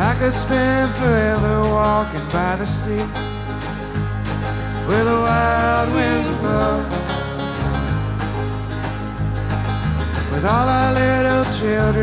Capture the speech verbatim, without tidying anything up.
I could spend forever walking by the sea, where the wild winds blow, with all our little children